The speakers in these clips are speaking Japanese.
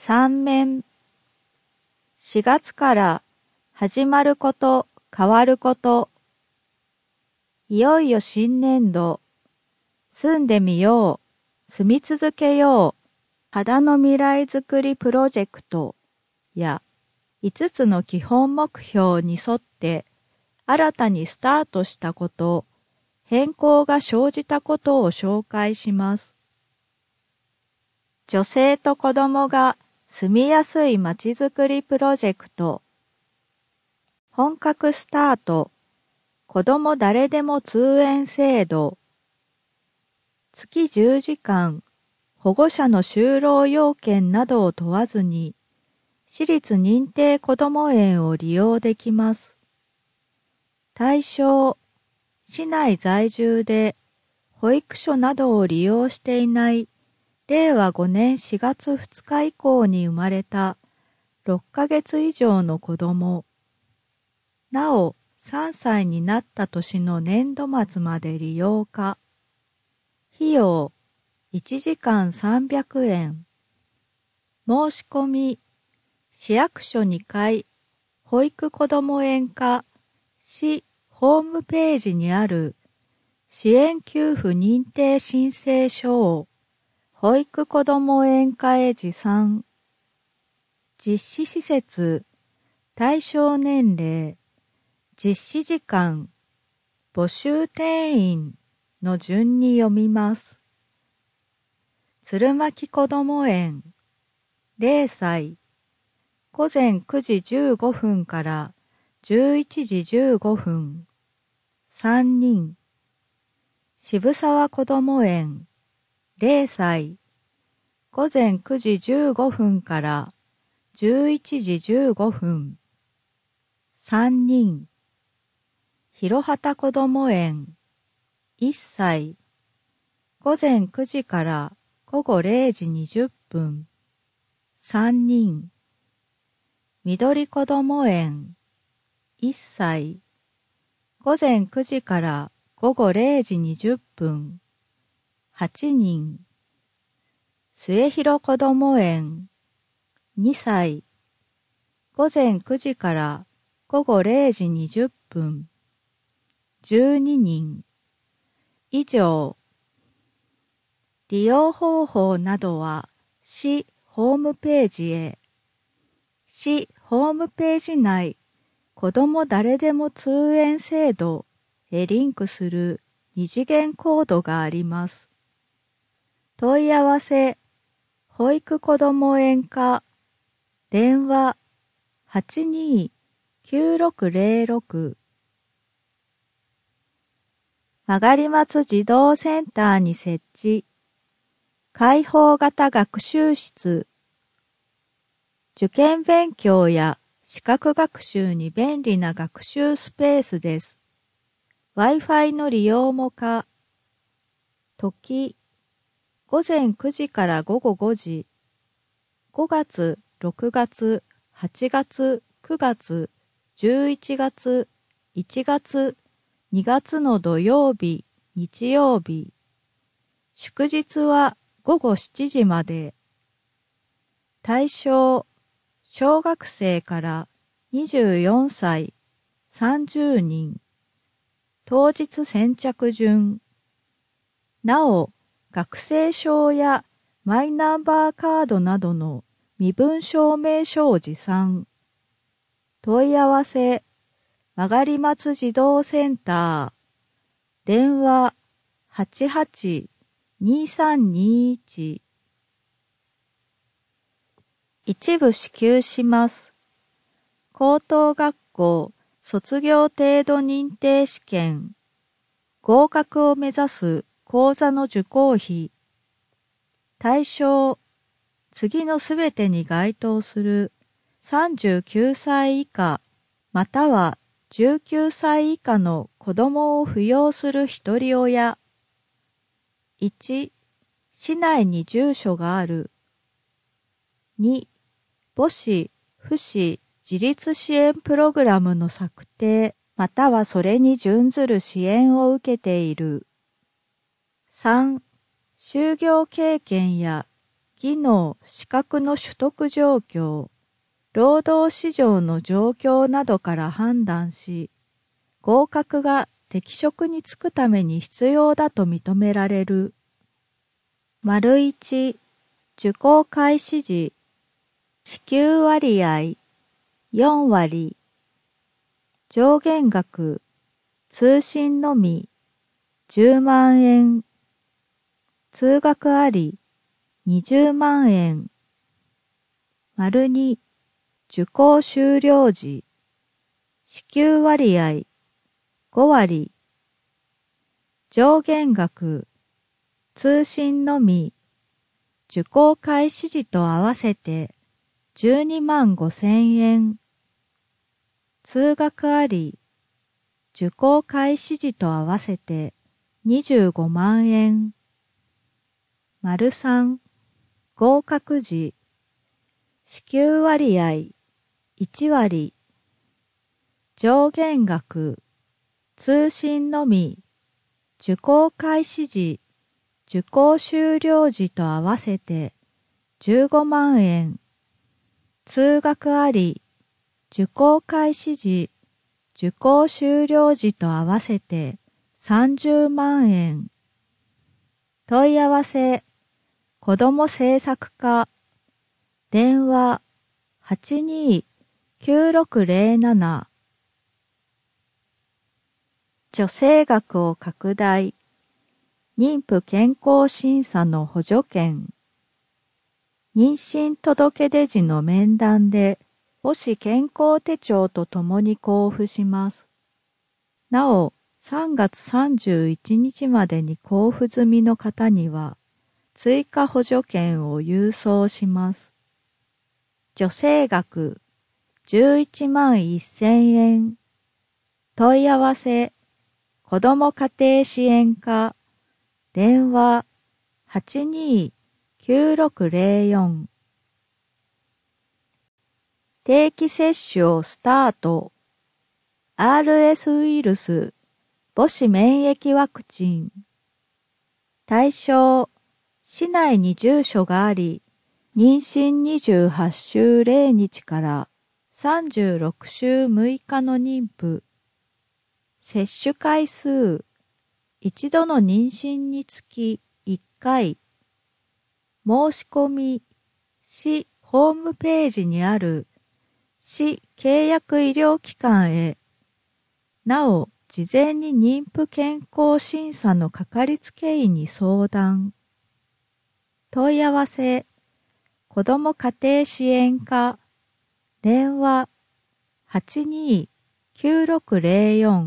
3面。4月から始まること、変わること。いよいよ新年度。住んでみよう、住み続けよう。肌の未来づくりプロジェクトや5つの基本目標に沿って新たにスタートしたこと、変更が生じたことを紹介します。女性と子供が住みやすいまちづくりプロジェクト。本格スタート。子供誰でも通園制度。月10時間、保護者の就労要件などを問わずに、私立認定こども園を利用できます。対象、市内在住で保育所などを利用していない令和5年4月2日以降に生まれた6ヶ月以上の子供。なお、3歳になった年の年度末まで利用可。費用、1時間300円。申し込み、市役所2階、保育こども園課、市ホームページにある支援給付認定申請書を保育こども園課へ持参。実施施設、対象年齢、実施時間、募集定員の順に読みます。鶴巻こども園、0歳、午前9時15分から11時15分、3人。渋沢こども園、0歳、午前9時15分から11時15分、3人。広畑こども園、1歳、午前9時から午後0時20分、3人。緑こども園、1歳、午前9時から午後0時20分、8人。末広こども園、2歳、午前9時から午後0時20分、12人。以上。利用方法などは市ホームページへ。市ホームページ内、子ども誰でも通園制度へリンクする二次元コードがあります。問い合わせ、保育こども園課、電話82-9606。曲松児童センターに設置。開放型学習室。受験勉強や資格学習に便利な学習スペースです。Wi-Fi の利用も可。時、午前9時から午後5時。5月、6月、8月、9月、11月、1月、2月の土曜日、日曜日。祝日は午後7時まで。対象、小学生から24歳、30人。当日先着順。なお、学生証やマイナンバーカードなどの身分証明書を持参。問い合わせ、曲松児童センター。電話88-2321。一部支給します。高等学校卒業程度認定試験。合格を目指す講座の受講費。対象、次のすべてに該当する39歳以下または19歳以下の子供を扶養するひとり親。1、市内に住所がある。2、母子、父子、自立支援プログラムの策定またはそれに準ずる支援を受けている。3、就業経験や技技能・資格の取得状況、労働市場の状況などから判断し、合格が適職に就くために必要だと認められる。1、受講開始時、支給割合4割、上限額、通信のみ10万円、通学あり20万円。2、受講終了時、支給割合5割、上限額、通信のみ、受講開始時と合わせて12万5千円、通学あり、受講開始時と合わせて25万円。3、合格時、支給割合1割、上限額、通信のみ、受講開始時、受講終了時と合わせて15万円、通学あり、受講開始時、受講終了時と合わせて30万円。問い合わせ、子ども政策課、電話82-9607。助成額を拡大、妊婦健康審査の補助券。妊娠届出時の面談で、母子健康手帳とともに交付します。なお、3月31日までに交付済みの方には、追加補助券を郵送します。助成額11万1000円。問い合わせ、子ども家庭支援課、電話82-9604。定期接種をスタート。RS ウイルス、母子免疫ワクチン。対象、市内に住所があり、妊娠28週0日から36週6日の妊婦。接種回数、一度の妊娠につき1回。申し込み、市ホームページにある市契約医療機関へ。なお、事前に妊婦健康審査のかかりつけ医に相談。問い合わせ、子ども家庭支援課、電話82-9604。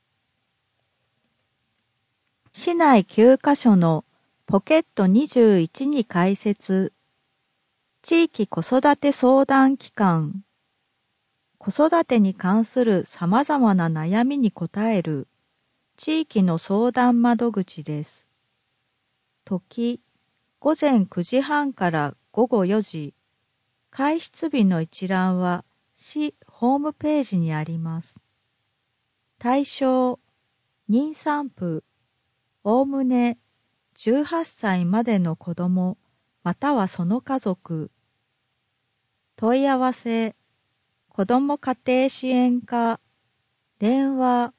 市内9カ所のポケット21に開設。地域子育て相談機関。子育てに関する様々な悩みに答える地域の相談窓口です。時、午前9時半から午後4時。開設日の一覧は市ホームページにあります。対象、妊産婦、おおむね18歳までの子どもまたはその家族。問い合わせ、子ども家庭支援課、電話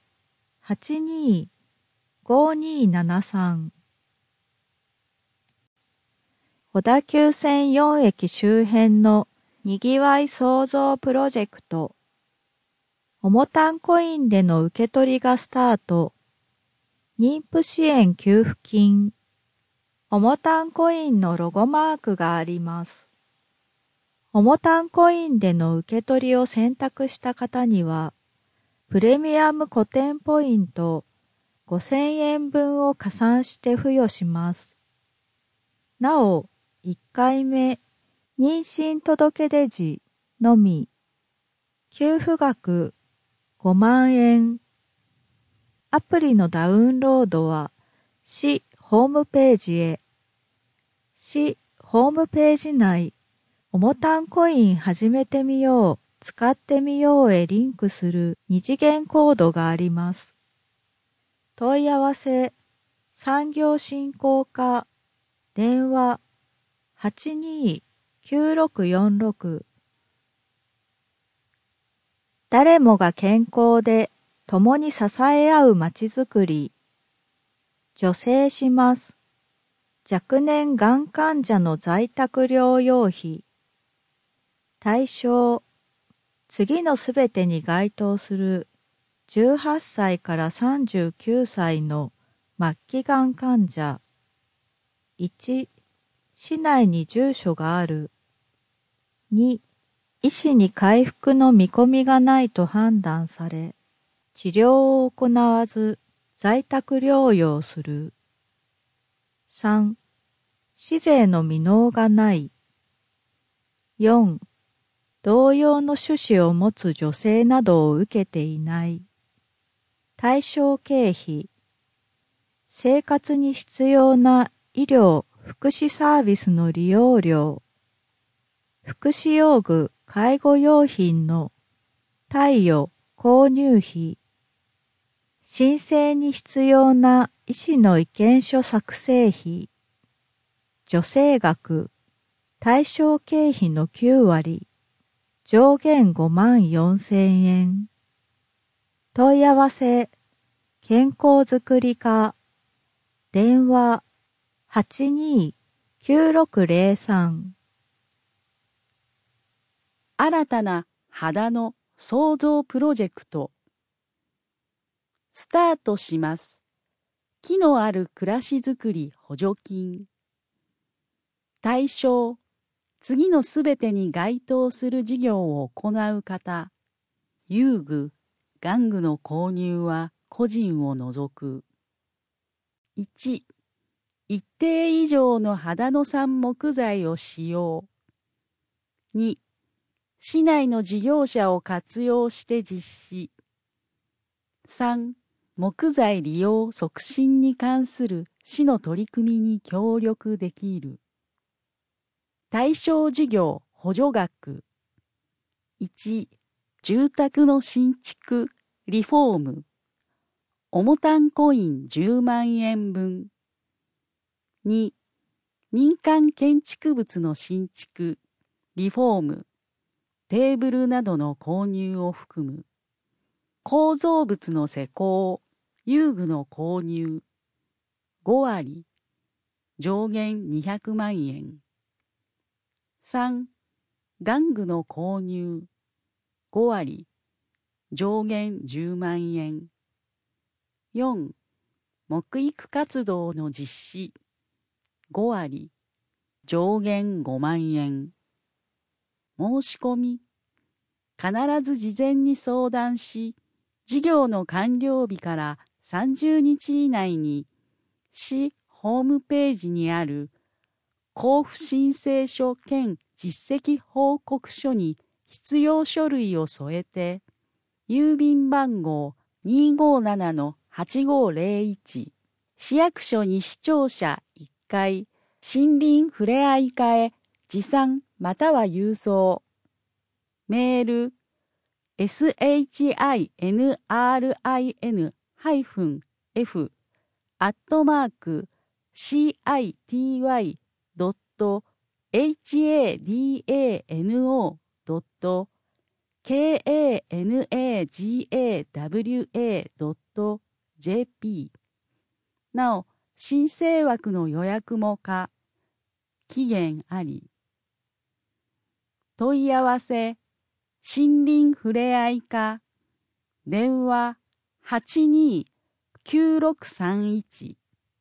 82-5273。小田急線4駅周辺のにぎわい創造プロジェクト。おもたんコインでの受け取りがスタート。妊婦支援給付金。おもたんコインのロゴマークがあります。おもたんコインでの受け取りを選択した方には、プレミアム固典ポイント5000円分を加算して付与します。なお、1回目、妊娠届出時のみ、給付額5万円。アプリのダウンロードは、市ホームページへ。市ホームページ内、おもたんコイン始めてみよう、使ってみようへリンクする二次元コードがあります。問い合わせ、産業振興課、電話 829646。誰もが健康で共に支え合うまちづくり。助成します。若年がん患者の在宅療養費。対象、次のすべてに該当する18歳から39歳の末期がん患者。1、市内に住所がある。2、医師に回復の見込みがないと判断され、治療を行わず在宅療養する。3、市税の未納がない。4、同様の種子を持つ女性などを受けていない。対象経費、生活に必要な医療・福祉サービスの利用料、福祉用具・介護用品の貸与・購入費、申請に必要な医師の意見書作成費、助成額、対象経費の9割、上限54,000円。問い合わせ、健康づくり課、電話829603。 新たな肌の創造プロジェクト。スタートします。木のある暮らしづくり補助金。対象、次のすべてに該当する事業を行う方。遊具、玩具の購入は個人を除く。1、一定以上の肌の産木材を使用。2、市内の事業者を活用して実施。3、木材利用促進に関する市の取り組みに協力できる。対象事業補助額。1、住宅の新築、リフォーム。重単コイン10万円分。2、民間建築物の新築、リフォーム。テーブルなどの購入を含む。構造物の施工、遊具の購入。5割。上限200万円。3、玩具の購入。5割。上限10万円。4、木育活動の実施。5割。上限5万円。申し込み。必ず事前に相談し、事業の完了日から30日以内に、市ホームページにある交付申請書兼実績報告書に必要書類を添えて、郵便番号257-8501、市役所西庁舎1階、森林ふれあい課へ持参または郵送。メール、shitym-hadano-hadano-kanagawa.jp。 なお、申請枠の予約も可。期限あり。問い合わせ、森林ふれあい課、電話829631。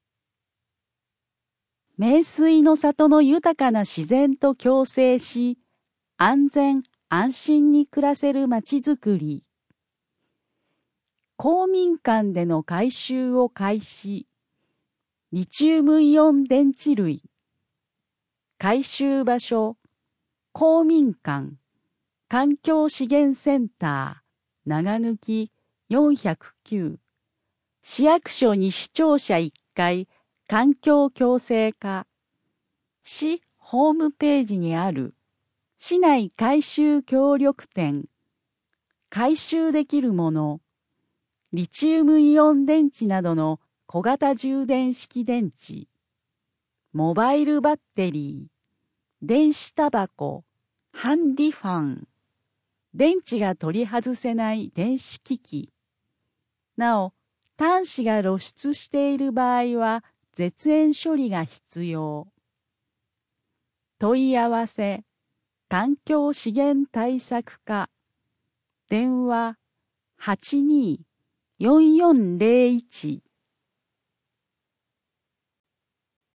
名水の里の豊かな自然と共生し、安全安心に暮らせるまちづくり。公民館での改修を開始。リチウムイオン電池類。改修場所、公民館、環境資源センター、長抜き409。市役所西庁舎1階、環境共生課。市ホームページにある、市内改修協力店。改修できるもの、リチウムイオン電池などの小型充電式電池。モバイルバッテリー。 電子タバコ、ハンディファン、電池が取り外せない電子機器。なお、端子が露出している場合は絶縁処理が必要。問い合わせ、環境資源対策課、電話82-4401